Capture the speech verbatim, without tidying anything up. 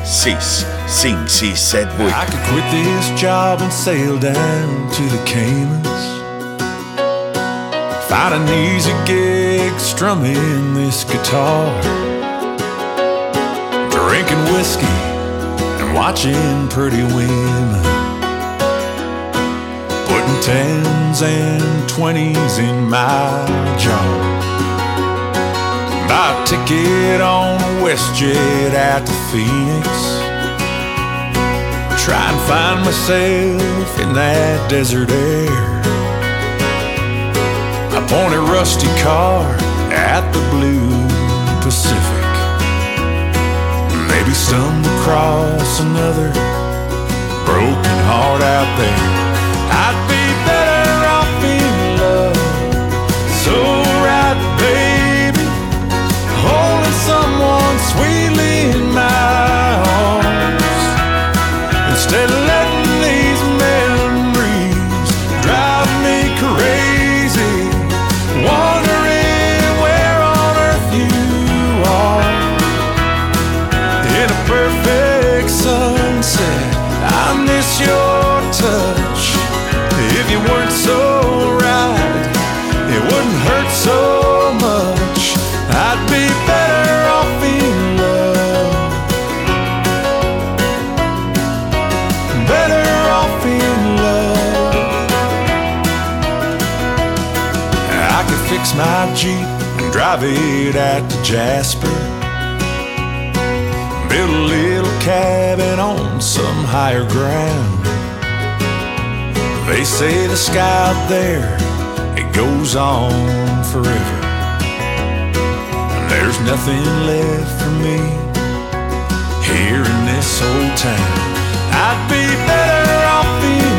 Sis, Sing Sis Sedgwick. I could quit this job and sail down to the Caymans, find an easy gig strumming this guitar, drinking whiskey and watching pretty women, putting tens and twenties in my jar. Buy a ticket on WestJet out to Phoenix, try and find myself in that desert air. I point a rusty car at the blue Pacific, maybe stumble across another broken heart out there. I'd be better off in love, so right, baby, holding someone sweetly in my arms, instead of letting these memories drive me crazy, wondering where on earth you are. In a perfect sunset, I miss your touch. If you weren't so right, it wouldn't hurt so much. I'd be better off in love, better off in love. I could fix my Jeep and drive it out to Jasper, build a little cabin on some higher ground. They say the sky out there, it goes on forever. There's nothing left for me here in this old town. I'd be better off in